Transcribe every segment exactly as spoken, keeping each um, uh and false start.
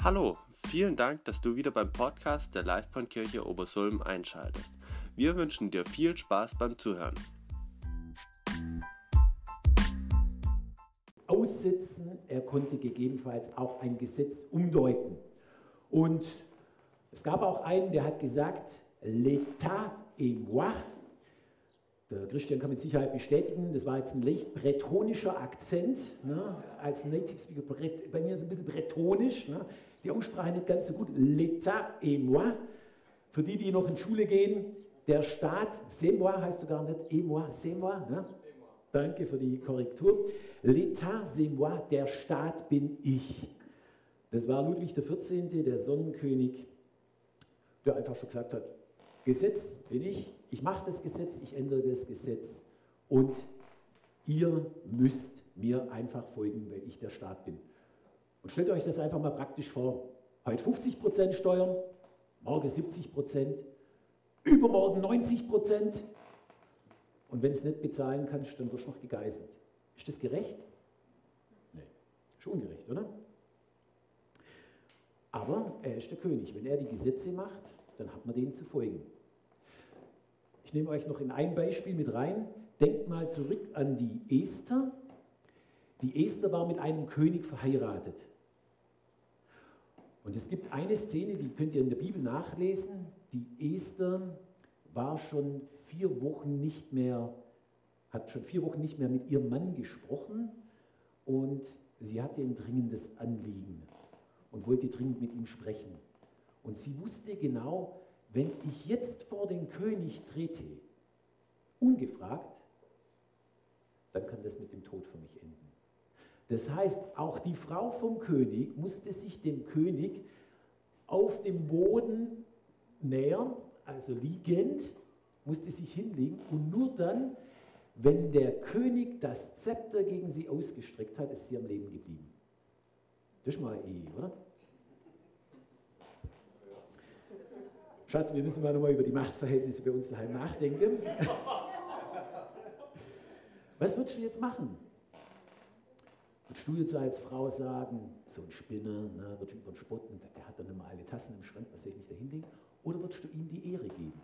Hallo, vielen Dank, dass du wieder beim Podcast der Livebahnkirche Obersulm einschaltest. Wir wünschen dir viel Spaß beim Zuhören. Aussitzen, er konnte gegebenenfalls auch ein Gesetz umdeuten. Und es gab auch einen, der hat gesagt, l'état et moi. Der Christian kann mit Sicherheit bestätigen, das war jetzt ein leicht bretonischer Akzent, ne? Als Native Speaker, Bret, bei mir ist es ein bisschen bretonisch, ne? Die Aussprache nicht ganz so gut, l'état et moi. Für die, die noch in Schule gehen, der Staat, c'est moi heißt du gar nicht, et moi, c'est moi, ne? Danke für die Korrektur. L'état, c'est moi, der Staat bin ich. Das war Ludwig der vierzehnte, der Sonnenkönig, der einfach schon gesagt hat, Gesetz bin ich, ich mache das Gesetz, ich ändere das Gesetz und ihr müsst mir einfach folgen, weil ich der Staat bin. Und stellt euch das einfach mal praktisch vor. Heute fünfzig Prozent Steuern, morgen siebzig Prozent, übermorgen neunzig Prozent. Und wenn es nicht bezahlen kannst, dann wirst du noch gegeißelt. Ist das gerecht? Nee, ist ungerecht, oder? Aber er ist der König. Wenn er die Gesetze macht, dann hat man denen zu folgen. Ich nehme euch noch in ein Beispiel mit rein. Denkt mal zurück an die Esther. Die Esther war mit einem König verheiratet. Und es gibt eine Szene, die könnt ihr in der Bibel nachlesen. Die Esther war schon vier Wochen nicht mehr, hat schon vier Wochen nicht mehr mit ihrem Mann gesprochen und sie hatte ein dringendes Anliegen und wollte dringend mit ihm sprechen. Und sie wusste genau, wenn ich jetzt vor den König trete, ungefragt, dann kann das mit dem Tod für mich enden. Das heißt, auch die Frau vom König musste sich dem König auf dem Boden nähern, also liegend, musste sich hinlegen und nur dann, wenn der König das Zepter gegen sie ausgestreckt hat, ist sie am Leben geblieben. Das ist mal Ehe, oder? Schatz, wir müssen mal nochmal über die Machtverhältnisse bei uns daheim nachdenken. Was würdest du jetzt machen? Würdest du jetzt als Frau sagen, so ein Spinner, ne, würdest du über den spotten, der hat dann immer alle Tassen im Schrank, was soll ich mich da hinlegen? Oder würdest du ihm die Ehre geben?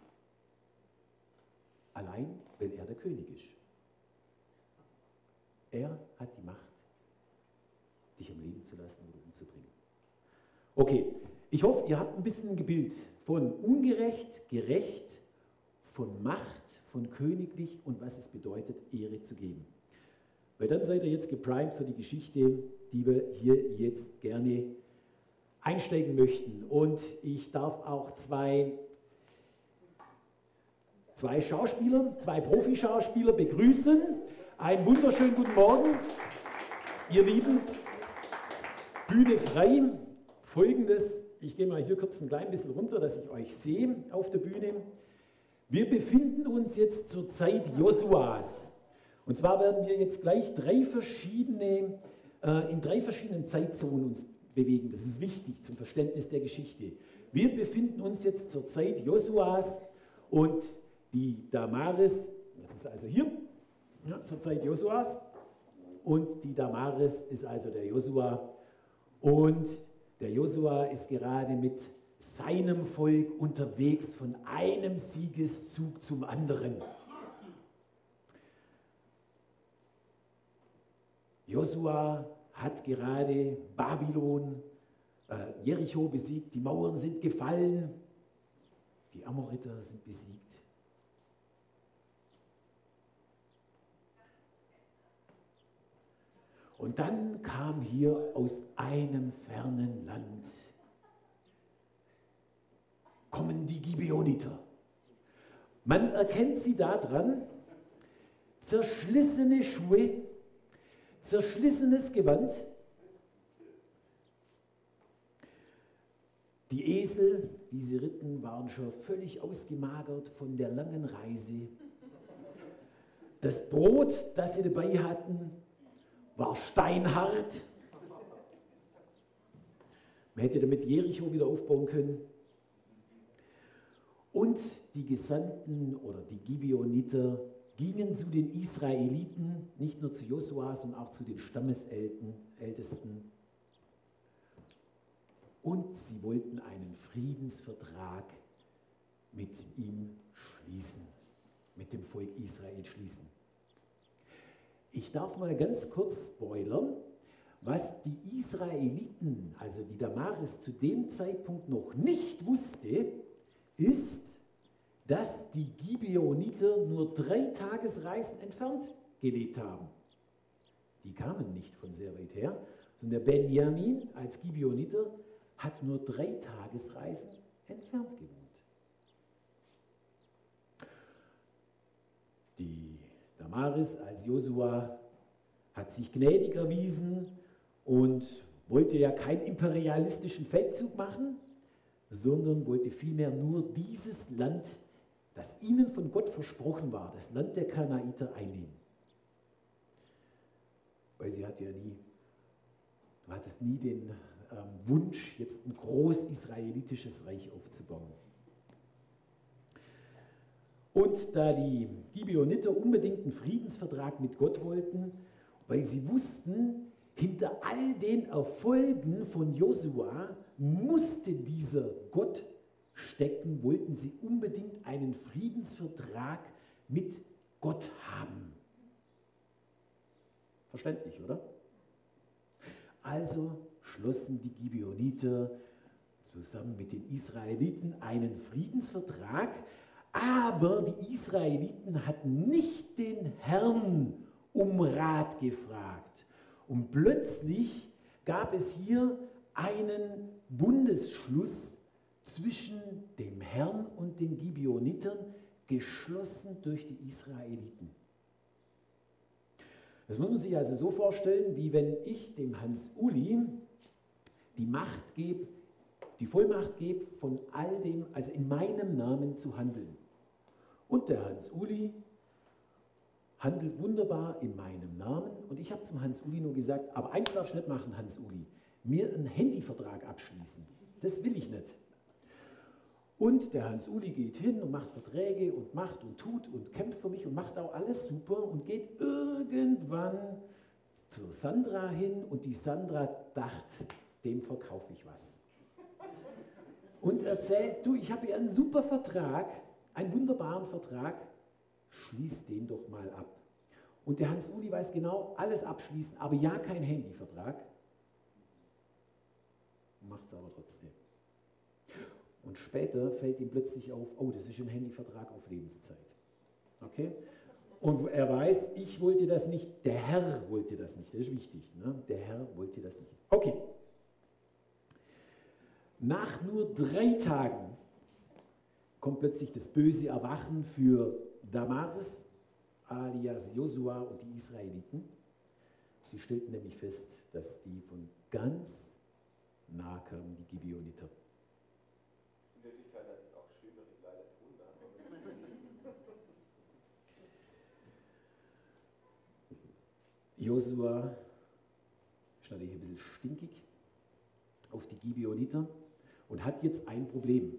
Allein, weil er der König ist. Er hat die Macht, dich am Leben zu lassen oder umzubringen. Okay, ich hoffe, ihr habt ein bisschen ein Gebild von ungerecht, gerecht, von Macht, von königlich und was es bedeutet, Ehre zu geben. Weil dann seid ihr jetzt geprimed für die Geschichte, die wir hier jetzt gerne einsteigen möchten. Und ich darf auch zwei, zwei Schauspieler, zwei Profischauspieler begrüßen. Einen wunderschönen guten Morgen, ihr Lieben. Bühne frei. Folgendes, ich gehe mal hier kurz ein klein bisschen runter, dass ich euch sehe auf der Bühne. Wir befinden uns jetzt zur Zeit Josuas. Und zwar werden wir jetzt gleich drei verschiedene, äh, in drei verschiedenen Zeitzonen uns bewegen. Das ist wichtig zum Verständnis der Geschichte. Wir befinden uns jetzt zur Zeit Josuas und die Damaris, das ist also hier, ja, zur Zeit Josuas, und die Damaris ist also der Josua. Und der Josua ist gerade mit seinem Volk unterwegs von einem Siegeszug zum anderen. Josua hat gerade Babylon, äh, Jericho besiegt, die Mauern sind gefallen, die Amoriter sind besiegt. Und dann kam hier aus einem fernen Land, kommen die Gibeoniter. Man erkennt sie daran, zerschlissene Schuhe, zerschlissenes Gewand, die Esel, die sie ritten, waren schon völlig ausgemagert von der langen Reise. Das Brot, das sie dabei hatten, war steinhart. Man hätte damit Jericho wieder aufbauen können. Und die Gesandten oder die Gibeoniter gingen zu den Israeliten, nicht nur zu Josua, sondern auch zu den Stammesältesten und sie wollten einen Friedensvertrag mit ihm schließen, mit dem Volk Israel schließen. Ich darf mal ganz kurz spoilern, was die Israeliten, also die Damaris zu dem Zeitpunkt noch nicht wusste, ist, dass die Gibeoniter nur drei Tagesreisen entfernt gelebt haben. Die kamen nicht von sehr weit her, sondern der Benjamin als Gibeoniter hat nur drei Tagesreisen entfernt gewohnt. Die Damaris als Josua hat sich gnädig erwiesen und wollte ja keinen imperialistischen Feldzug machen, sondern wollte vielmehr nur dieses Land, das ihnen von Gott versprochen war, das Land der Kanaiter, einnehmen. Weil sie hatte ja nie, du hattest nie den ähm, Wunsch, jetzt ein groß israelitisches Reich aufzubauen. Und da die Gibeoniter unbedingt einen Friedensvertrag mit Gott wollten, weil sie wussten, hinter all den Erfolgen von Josua musste dieser Gott stecken, wollten sie unbedingt einen Friedensvertrag mit Gott haben. Verständlich, oder? Also schlossen die Gibeoniter zusammen mit den Israeliten einen Friedensvertrag, aber die Israeliten hatten nicht den Herrn um Rat gefragt. Und plötzlich gab es hier einen Bundesschluss zwischen dem Herrn und den Gibeonitern, geschlossen durch die Israeliten. Das muss man sich also so vorstellen, wie wenn ich dem Hans-Uli die Macht gebe, die Vollmacht gebe, von all dem, also in meinem Namen zu handeln. Und der Hans-Uli handelt wunderbar in meinem Namen und ich habe zum Hans-Uli nur gesagt, aber eins darfst du nicht machen, Hans-Uli, mir einen Handyvertrag abschließen. Das will ich nicht. Und der Hans-Uli geht hin und macht Verträge und macht und tut und kämpft für mich und macht auch alles super und geht irgendwann zur Sandra hin und die Sandra dachte, dem verkaufe ich was. Und erzählt, du, ich habe hier einen super Vertrag, einen wunderbaren Vertrag, schließ den doch mal ab. Und der Hans-Uli weiß genau, alles abschließen, aber ja, kein Handyvertrag. Macht es aber trotzdem. Und später fällt ihm plötzlich auf, oh, das ist ein Handyvertrag auf Lebenszeit. Okay? Und er weiß, ich wollte das nicht, der Herr wollte das nicht, das ist wichtig, ne? Der Herr wollte das nicht. Okay. Nach nur drei Tagen kommt plötzlich das böse Erwachen für Damaris, alias Josua und die Israeliten. Sie stellten nämlich fest, dass die von ganz nah kamen, die Gibeoniter. In Wirklichkeit hat es auch schönere Kleider tun. Josua ist natürlich ein bisschen stinkig auf die Gibeoniter und hat jetzt ein Problem.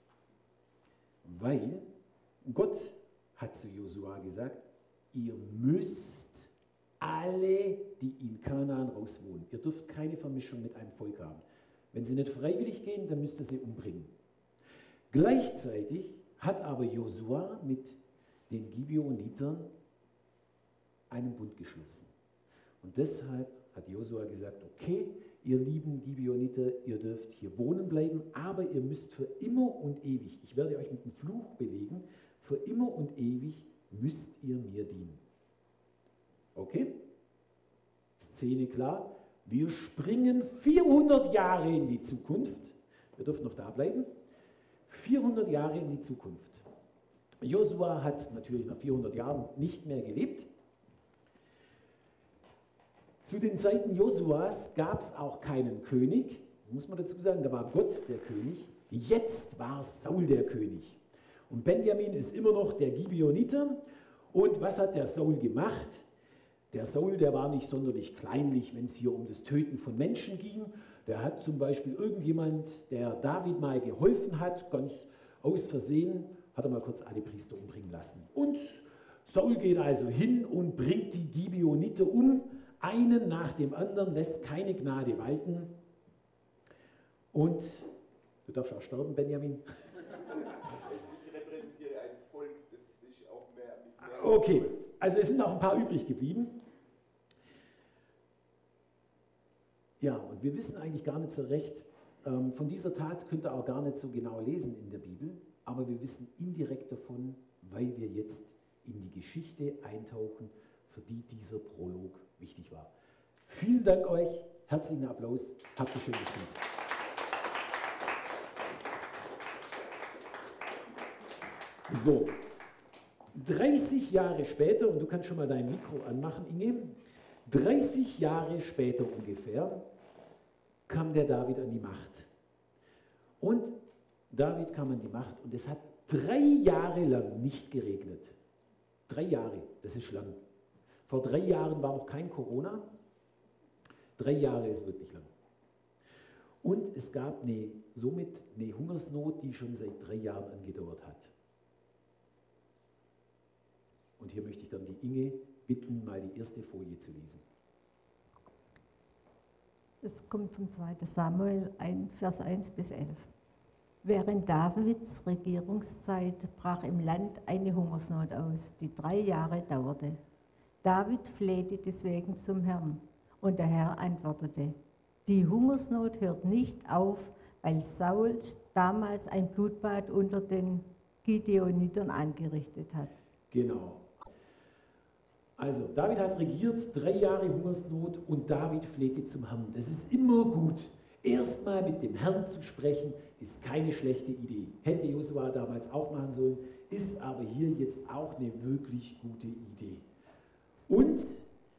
Weil Gott hat zu Josua gesagt, ihr müsst alle, die in Kanaan rauswohnen, ihr dürft keine Vermischung mit einem Volk haben. Wenn sie nicht freiwillig gehen, dann müsst ihr sie umbringen. Gleichzeitig hat aber Josua mit den Gibeonitern einen Bund geschlossen. Und deshalb hat Josua gesagt, okay, ihr lieben Gibeoniter, ihr dürft hier wohnen bleiben, aber ihr müsst für immer und ewig, ich werde euch mit einem Fluch belegen, für immer und ewig müsst ihr mir dienen. Okay? Szene klar. Wir springen vierhundert Jahre in die Zukunft. Wir dürfen noch da bleiben. vierhundert Jahre in die Zukunft. Josua hat natürlich nach vierhundert Jahren nicht mehr gelebt. Zu den Zeiten Josuas gab es auch keinen König, muss man dazu sagen, da war Gott der König. Jetzt war Saul der König. Und Benjamin ist immer noch der Gibeoniter. Und was hat der Saul gemacht? Der Saul, der war nicht sonderlich kleinlich, wenn es hier um das Töten von Menschen ging. Der hat zum Beispiel irgendjemand, der David mal geholfen hat, ganz aus Versehen, hat er mal kurz alle Priester umbringen lassen. Und Saul geht also hin und bringt die Gibeoniter um, einen nach dem anderen, lässt keine Gnade walten. Und du darfst auch sterben, Benjamin. Ich repräsentiere ein Volk, das sich auch mehr... mehr Okay, also es sind noch ein paar übrig geblieben. Ja, und wir wissen eigentlich gar nicht so recht, ähm, von dieser Tat könnt ihr auch gar nicht so genau lesen in der Bibel, aber wir wissen indirekt davon, weil wir jetzt in die Geschichte eintauchen, für die dieser Prolog wichtig war. Vielen Dank euch, herzlichen Applaus, habt ihr schön gespielt. So, dreißig Jahre später, und du kannst schon mal dein Mikro anmachen, Inge, dreißig Jahre später ungefähr kam der David an die Macht. Und David kam an die Macht und es hat drei Jahre lang nicht geregnet. Drei Jahre, das ist lang. Vor drei Jahren war noch kein Corona. Drei Jahre ist wirklich lang. Und es gab eine, somit eine Hungersnot, die schon seit drei Jahren angedauert hat. Und hier möchte ich dann die Inge bitten, mal die erste Folie zu lesen. Das kommt vom zweiten Samuel eins, Vers eins bis elf. Während Davids Regierungszeit brach im Land eine Hungersnot aus, die drei Jahre dauerte. David flehte deswegen zum Herrn, und der Herr antwortete: Die Hungersnot hört nicht auf, weil Saul damals ein Blutbad unter den Gideonitern angerichtet hat. Genau. Also, David hat regiert, drei Jahre Hungersnot und David flehte zum Herrn. Das ist immer gut. Erstmal mit dem Herrn zu sprechen, ist keine schlechte Idee. Hätte Josua damals auch machen sollen, ist aber hier jetzt auch eine wirklich gute Idee. Und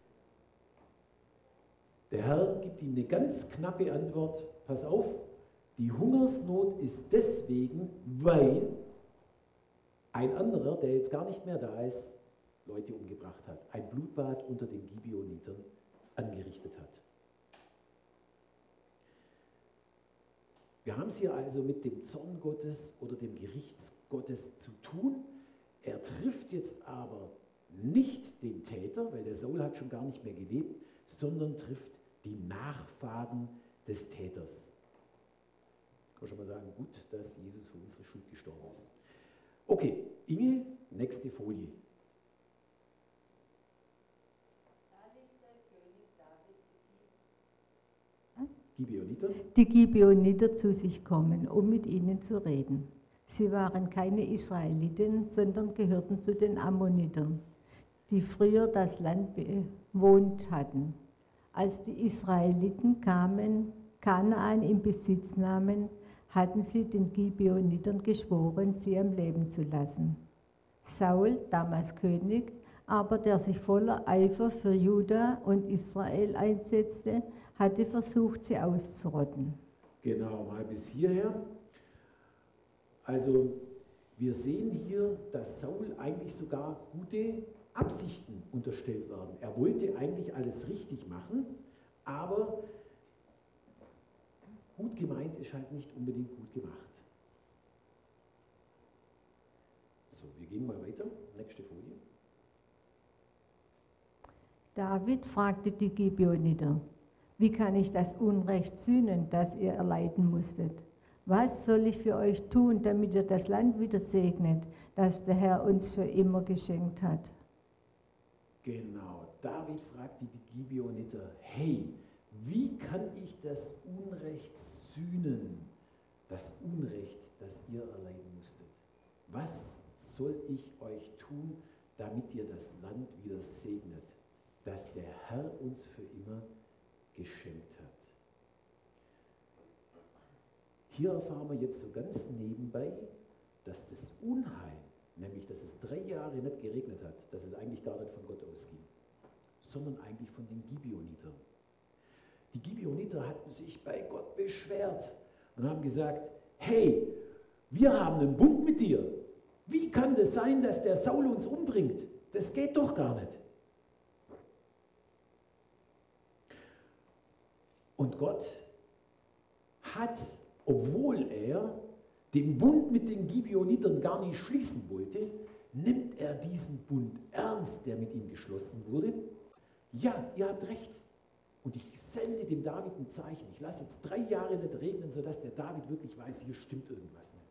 der Herr gibt ihm eine ganz knappe Antwort. Pass auf, die Hungersnot ist deswegen, weil ein anderer, der jetzt gar nicht mehr da ist, Leute umgebracht hat, ein Blutbad unter den Gibeonitern angerichtet hat. Wir haben es hier also mit dem Zorn Gottes oder dem Gericht Gottes zu tun. Er trifft jetzt aber nicht den Täter, weil der Saul hat schon gar nicht mehr gelebt, sondern trifft die Nachfahren des Täters. Ich kann schon mal sagen, gut, dass Jesus für unsere Schuld gestorben ist. Okay, Inge, nächste Folie. Gibeoniter? Die Gibeoniter zu sich kommen, um mit ihnen zu reden. Sie waren keine Israeliten, sondern gehörten zu den Ammonitern, die früher das Land bewohnt hatten. Als die Israeliten kamen, Kanaan in Besitz nahmen, hatten sie den Gibeonitern geschworen, sie am Leben zu lassen. Saul, damals König, aber der sich voller Eifer für Juda und Israel einsetzte, hatte versucht, sie auszurotten. Genau, mal bis hierher. Also wir sehen hier, dass Saul eigentlich sogar gute Absichten unterstellt werden. Er wollte eigentlich alles richtig machen, aber gut gemeint ist halt nicht unbedingt gut gemacht. So, wir gehen mal weiter. Nächste Folie. David fragte die Gibeoniter: Wie kann ich das Unrecht sühnen, das ihr erleiden musstet? Was soll ich für euch tun, damit ihr das Land wieder segnet, das der Herr uns für immer geschenkt hat? Genau, David fragte die Gibeoniter: Hey, wie kann ich das Unrecht sühnen, das Unrecht, das ihr erleiden musstet? Was soll ich euch tun, damit ihr das Land wieder segnet, das der Herr uns für immer geschenkt hat? Hier erfahren wir jetzt so ganz nebenbei, dass das Unheil, nämlich dass es drei Jahre nicht geregnet hat, dass es eigentlich gar nicht von Gott ausging, sondern eigentlich von den Gibeonitern. Die Gibeoniter hatten sich bei Gott beschwert und haben gesagt: Hey, wir haben einen Bund mit dir. Wie kann das sein, dass der Saul uns umbringt? Das geht doch gar nicht. Und Gott hat, obwohl er den Bund mit den Gibeonitern gar nicht schließen wollte, nimmt er diesen Bund ernst, der mit ihm geschlossen wurde. Ja, ihr habt recht. und ich sende dem David ein Zeichen. Ich lasse jetzt drei Jahre nicht regnen, sodass der David wirklich weiß, hier stimmt irgendwas nicht.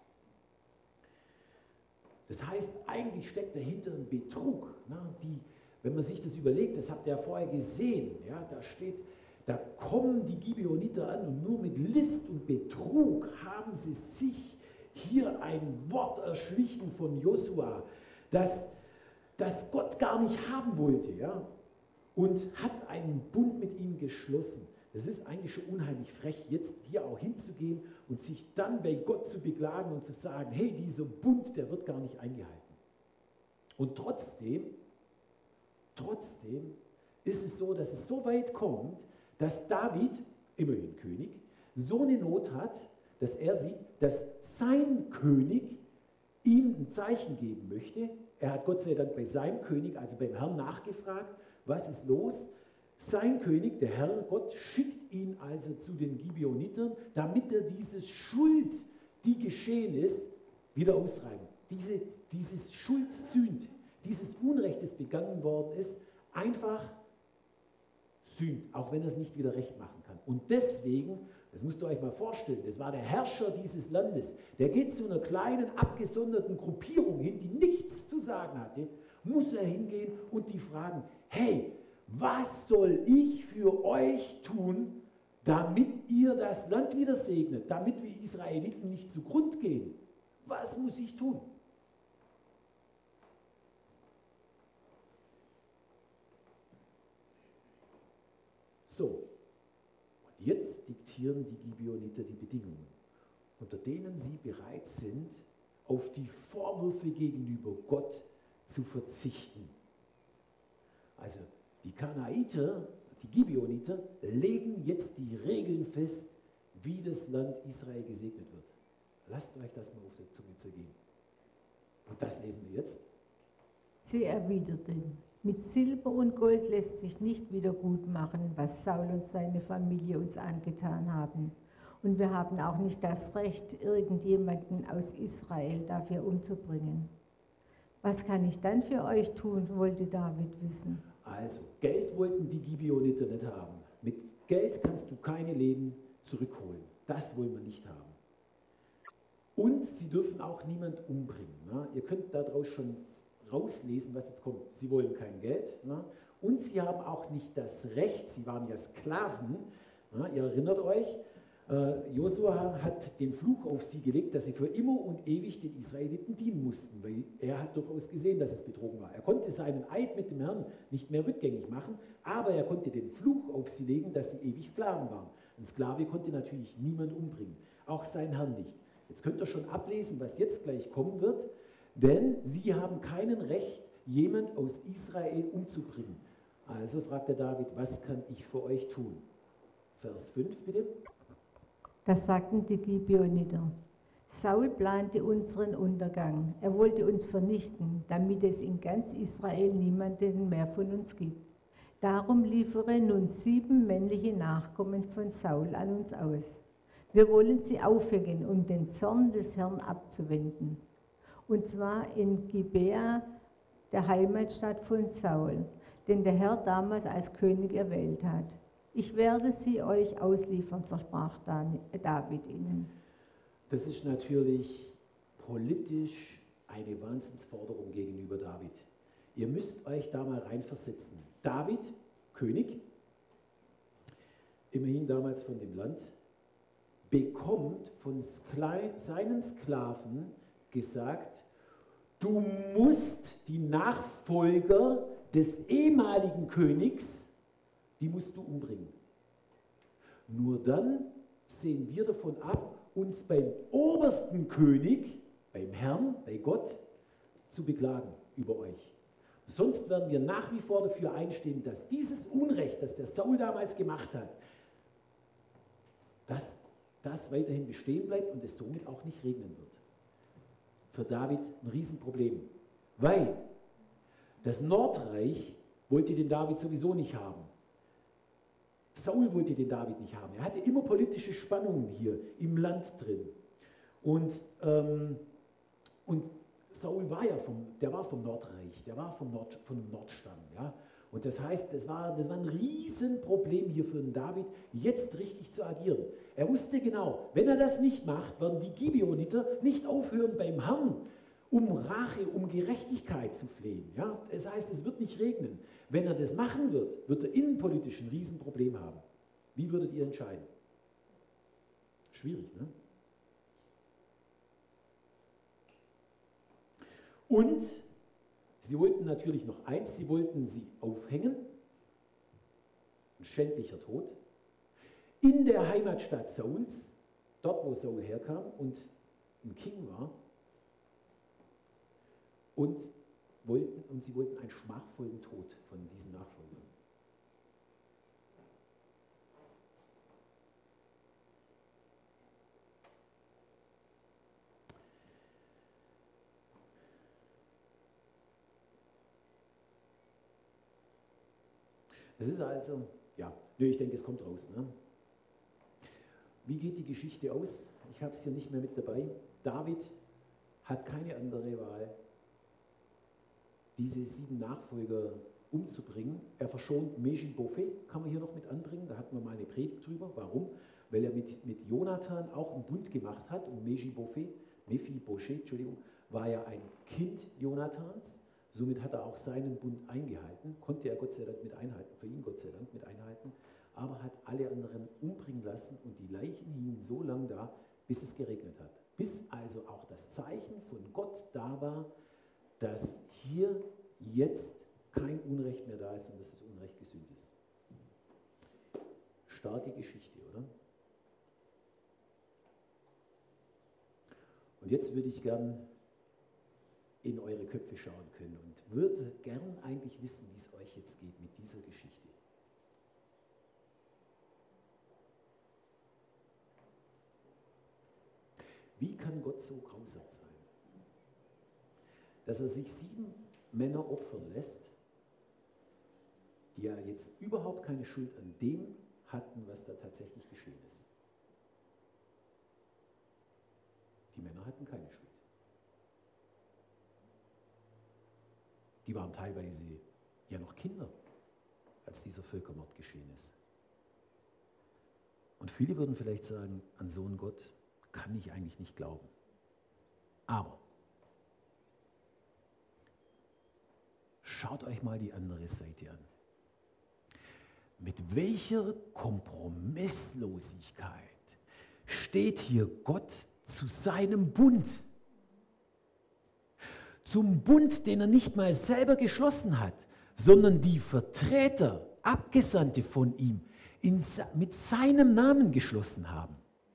Das heißt, eigentlich steckt dahinter ein Betrug. Ne? Die, wenn man sich das überlegt, das habt ihr ja vorher gesehen, ja, da steht, da kommen die Gibeoniter an und nur mit List und Betrug haben sie sich hier ein Wort erschlichen von Josua, das, das Gott gar nicht haben wollte, ja, und hat einen Bund mit ihm geschlossen. Das ist eigentlich schon unheimlich frech, jetzt hier auch hinzugehen und sich dann bei Gott zu beklagen und zu sagen, hey, dieser Bund, der wird gar nicht eingehalten. Und trotzdem, trotzdem ist es so, dass es so weit kommt, dass David, immerhin König, so eine Not hat, dass er sieht, dass sein König ihm ein Zeichen geben möchte. Er hat Gott sei Dank bei seinem König, also beim Herrn, nachgefragt, was ist los? Sein König, der Herr Gott, schickt ihn also zu den Gibeonitern, damit er diese Schuld, die geschehen ist, wieder ausreibt. Diese, dieses Schuldsünd, dieses Unrecht, das begangen worden ist, einfach sühnt, auch wenn er es nicht wieder recht machen kann. Und deswegen, das musst du euch mal vorstellen, das war der Herrscher dieses Landes, der geht zu einer kleinen, abgesonderten Gruppierung hin, die nichts zu sagen hatte, muss er hingehen und die fragen, hey, was soll ich für euch tun, damit ihr das Land wieder segnet, damit wir Israeliten nicht zugrund gehen? Was muss ich tun? So, und jetzt diktieren die Gibeoniter die Bedingungen, unter denen sie bereit sind, auf die Vorwürfe gegenüber Gott zu verzichten. Also die Kanaiter, die Gibeoniter, legen jetzt die Regeln fest, wie das Land Israel gesegnet wird. Lasst euch das mal auf der Zunge zergehen. Und das lesen wir jetzt. Sie erwiderten, mit Silber und Gold lässt sich nicht wieder gut machen, was Saul und seine Familie uns angetan haben. Und wir haben auch nicht das Recht, irgendjemanden aus Israel dafür umzubringen. Was kann ich dann für euch tun, wollte David wissen. Also, Geld wollten die Gibeoniter nicht haben. Mit Geld kannst du keine Leben zurückholen. Das wollen wir nicht haben. Und sie dürfen auch niemand umbringen. Ne? Ihr könnt daraus schon rauslesen, was jetzt kommt. Sie wollen kein Geld. Ne? Und sie haben auch nicht das Recht, sie waren ja Sklaven. Ne? Ihr erinnert euch, äh, Josua hat den Fluch auf sie gelegt, dass sie für immer und ewig den Israeliten dienen mussten, weil er hat durchaus gesehen, dass es betrogen war. Er konnte seinen Eid mit dem Herrn nicht mehr rückgängig machen, aber er konnte den Fluch auf sie legen, dass sie ewig Sklaven waren. Ein Sklave konnte natürlich niemand umbringen, auch sein Herr nicht. Jetzt könnt ihr schon ablesen, was jetzt gleich kommen wird, denn sie haben kein Recht, jemand aus Israel umzubringen. Also fragt der David, was kann ich für euch tun? Vers fünf bitte. Das sagten die Gibeoniter. Saul plante unseren Untergang. Er wollte uns vernichten, damit es in ganz Israel niemanden mehr von uns gibt. Darum liefere nun sieben männliche Nachkommen von Saul an uns aus. Wir wollen sie aufhängen, um den Zorn des Herrn abzuwenden. Und zwar in Gibea, der Heimatstadt von Saul, den der Herr damals als König erwählt hat. Ich werde sie euch ausliefern, versprach David ihnen. Das ist natürlich politisch eine Wahnsinnsforderung gegenüber David. Ihr müsst euch da mal reinversetzen. David, König, immerhin damals von dem Land, bekommt von seinen Sklaven gesagt, du musst die Nachfolger des ehemaligen Königs, die musst du umbringen. Nur dann sehen wir davon ab, uns beim obersten König, beim Herrn, bei Gott, zu beklagen über euch. Sonst werden wir nach wie vor dafür einstehen, dass dieses Unrecht, das der Saul damals gemacht hat, dass das weiterhin bestehen bleibt und es somit auch nicht regnen wird. Für David ein Riesenproblem, weil das Nordreich wollte den David sowieso nicht haben. Saul wollte den David nicht haben. Er hatte immer politische Spannungen hier im Land drin. Und, ähm, und Saul war ja vom, der war vom Nordreich, der war vom, Nord, vom Nordstamm. Ja? Und das heißt, das war, das war ein Riesenproblem hier für den David, jetzt richtig zu agieren. Er wusste genau, wenn er das nicht macht, werden die Gibeoniter nicht aufhören beim Herrn, um Rache, um Gerechtigkeit zu flehen. Ja? Das heißt, es wird nicht regnen. Wenn er das machen wird, wird er innenpolitisch ein Riesenproblem haben. Wie würdet ihr entscheiden? Schwierig, ne? Und sie wollten natürlich noch eins, sie wollten sie aufhängen, ein schändlicher Tod, in der Heimatstadt Sauls, dort wo Saul herkam und ein King war, und, wollten, und sie wollten einen schmachvollen Tod von diesen Nachfolgern. Das ist also, ja, nö, ich denke, es kommt raus. Ne? Wie geht die Geschichte aus? Ich habe es hier nicht mehr mit dabei. David hat keine andere Wahl, diese sieben Nachfolger umzubringen. Er verschont Mephibophet, kann man hier noch mit anbringen, da hatten wir mal eine Predigt drüber. Warum? Weil er mit, mit Jonathan auch einen Bund gemacht hat und Mephibophet, Mephibosheth, Entschuldigung, war ja ein Kind Jonathans. Somit hat er auch seinen Bund eingehalten, konnte er Gott sei Dank mit einhalten, für ihn Gott sei Dank mit einhalten, aber hat alle anderen umbringen lassen und die Leichen hingen so lange da, bis es geregnet hat. Bis also auch das Zeichen von Gott da war, dass hier jetzt kein Unrecht mehr da ist und dass das Unrecht gesühnt ist. Starke Geschichte, oder? Und jetzt würde ich gern in eure Köpfe schauen können und würde gern eigentlich wissen, wie es euch jetzt geht mit dieser Geschichte. Wie kann Gott so grausam sein, dass er sich sieben Männer opfern lässt, die ja jetzt überhaupt keine Schuld an dem hatten, was da tatsächlich geschehen ist? Die Männer hatten keine Schuld. Die waren teilweise ja noch Kinder, als dieser Völkermord geschehen ist. Und viele würden vielleicht sagen, an so einen Gott kann ich eigentlich nicht glauben. Aber schaut euch mal die andere Seite an. Mit welcher Kompromisslosigkeit steht hier Gott zu seinem Bund? Zum Bund, den er nicht mal selber geschlossen hat, sondern die Vertreter, Abgesandte von ihm, in, mit seinem Namen geschlossen haben.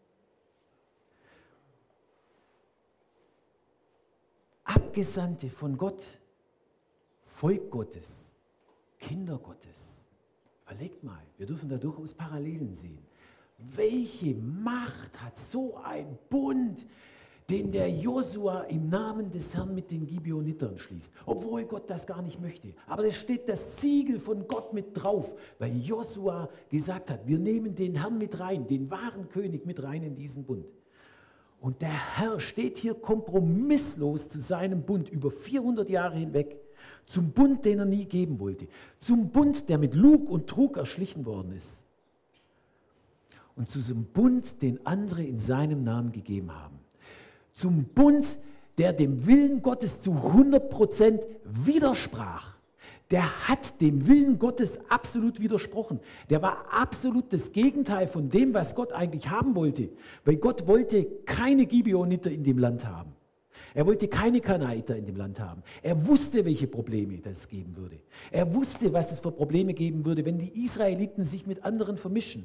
Abgesandte von Gott, Volk Gottes, Kinder Gottes. Überlegt mal, wir dürfen da durchaus Parallelen sehen. Welche Macht hat so ein Bund, den der Josua im Namen des Herrn mit den Gibeonitern schließt, obwohl Gott das gar nicht möchte. Aber es steht das Siegel von Gott mit drauf, weil Josua gesagt hat, wir nehmen den Herrn mit rein, den wahren König mit rein in diesen Bund. Und der Herr steht hier kompromisslos zu seinem Bund über vierhundert Jahre hinweg, zum Bund, den er nie geben wollte, zum Bund, der mit Lug und Trug erschlichen worden ist und zu diesem Bund, den andere in seinem Namen gegeben haben. Zum Bund, der dem Willen Gottes zu hundert Prozent widersprach. Der hat dem Willen Gottes absolut widersprochen. Der war absolut das Gegenteil von dem, was Gott eigentlich haben wollte. Weil Gott wollte keine Gibeoniter in dem Land haben. Er wollte keine Kanaiter in dem Land haben. Er wusste, welche Probleme das geben würde. Er wusste, was es für Probleme geben würde, wenn die Israeliten sich mit anderen vermischen.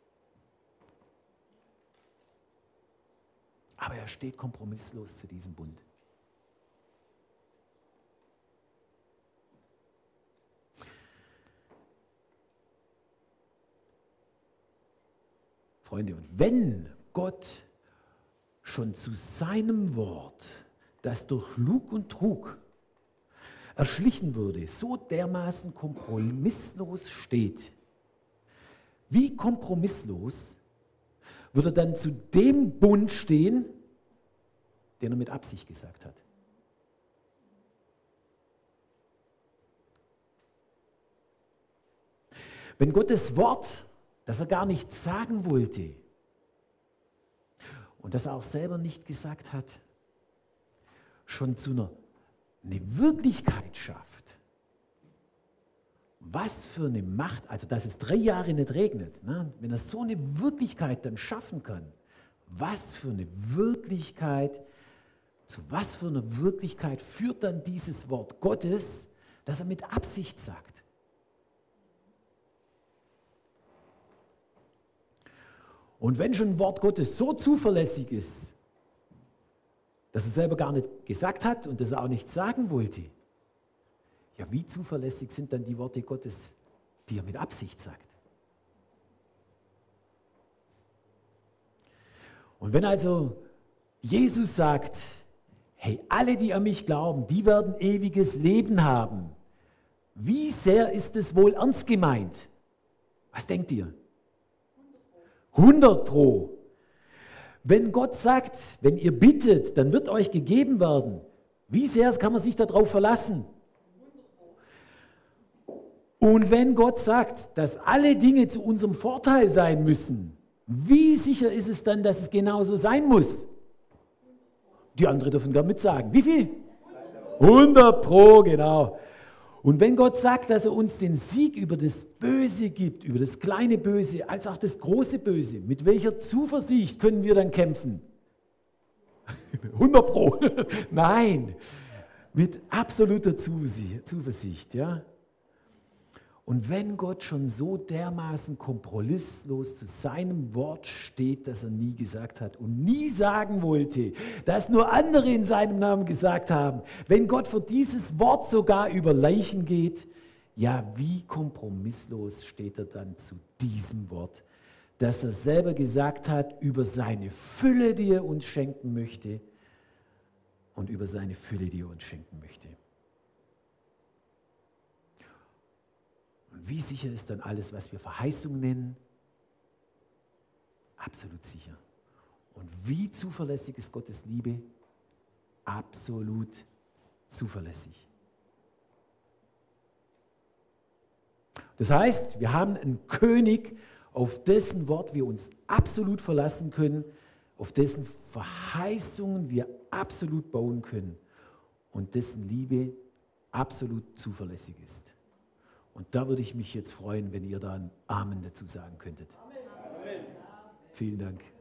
Aber er steht kompromisslos zu diesem Bund. Freunde, und wenn Gott schon zu seinem Wort, das durch Lug und Trug erschlichen würde, so dermaßen kompromisslos steht, wie kompromisslos würde er dann zu dem Bund stehen, den er mit Absicht gesagt hat? Wenn Gottes Wort, das er gar nicht sagen wollte und das er auch selber nicht gesagt hat, schon zu einer eine Wirklichkeit schafft, was für eine Macht, also dass es drei Jahre nicht regnet, ne? Wenn er so eine Wirklichkeit dann schaffen kann, was für eine Wirklichkeit, zu was für einer Wirklichkeit führt dann dieses Wort Gottes, das er mit Absicht sagt. Und wenn schon ein Wort Gottes so zuverlässig ist, dass er selber gar nicht gesagt hat und dass er auch nichts sagen wollte, ja, wie zuverlässig sind dann die Worte Gottes, die er mit Absicht sagt? Und wenn also Jesus sagt, hey, alle, die an mich glauben, die werden ewiges Leben haben, wie sehr ist es wohl ernst gemeint? Was denkt ihr? hundert Pro. Wenn Gott sagt, wenn ihr bittet, dann wird euch gegeben werden, wie sehr kann man sich darauf verlassen? Und wenn Gott sagt, dass alle Dinge zu unserem Vorteil sein müssen, wie sicher ist es dann, dass es genauso sein muss? Die anderen dürfen gar mitsagen. Wie viel? hundert Pro, genau. Und wenn Gott sagt, dass er uns den Sieg über das Böse gibt, über das kleine Böse, als auch das große Böse, mit welcher Zuversicht können wir dann kämpfen? hundert Pro. Nein, mit absoluter Zuversicht, ja. Und wenn Gott schon so dermaßen kompromisslos zu seinem Wort steht, das er nie gesagt hat und nie sagen wollte, das nur andere in seinem Namen gesagt haben, wenn Gott für dieses Wort sogar über Leichen geht, ja, wie kompromisslos steht er dann zu diesem Wort, das er selber gesagt hat über seine Fülle, die er uns schenken möchte und über seine Fülle, die er uns schenken möchte. Und wie sicher ist dann alles, was wir Verheißung nennen? Absolut sicher. Und wie zuverlässig ist Gottes Liebe? Absolut zuverlässig. Das heißt, wir haben einen König, auf dessen Wort wir uns absolut verlassen können, auf dessen Verheißungen wir absolut bauen können und dessen Liebe absolut zuverlässig ist. Und da würde ich mich jetzt freuen, wenn ihr da ein Amen dazu sagen könntet. Amen. Vielen Dank.